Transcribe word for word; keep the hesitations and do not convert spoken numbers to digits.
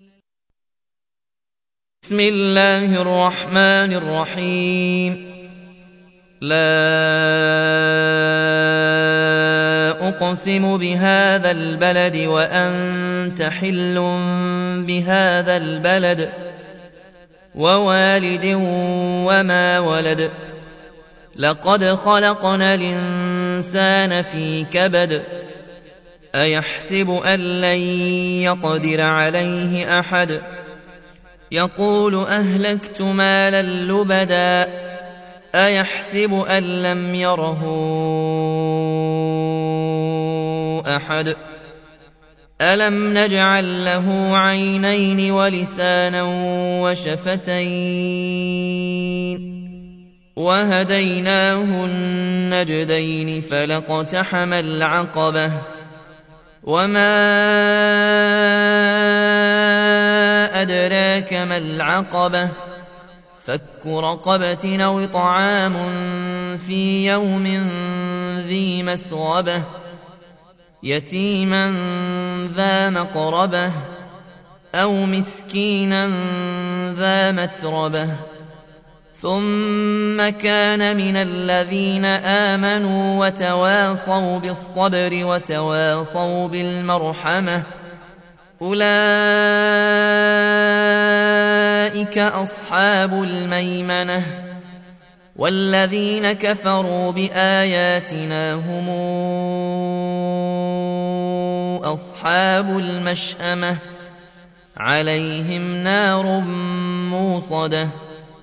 بسم الله الرحمن الرحيم لا أقسم بهذا البلد وأنت حل بهذا البلد ووالد وما ولد لقد خلقنا الإنسان في كبد أيحسب أن لن يقدر عليه أحد يقول أهلكت مالا لبدا أيحسب أن لم يره أحد ألم نجعل له عينين ولسانا وشفتين وهديناه النجدين فلاقتحم العقبة وما أدراك ما العقبة فك رقبة أو طعام في يوم ذي مسغبة يتيما ذا مقربة أو مسكينا ذا متربة ثم كان من الذين آمنوا وتواصوا بالصبر وتواصوا بالمرحمة أولئك أصحاب الميمنة والذين كفروا بآياتنا هم أصحاب المشأمة عليهم نار موصدة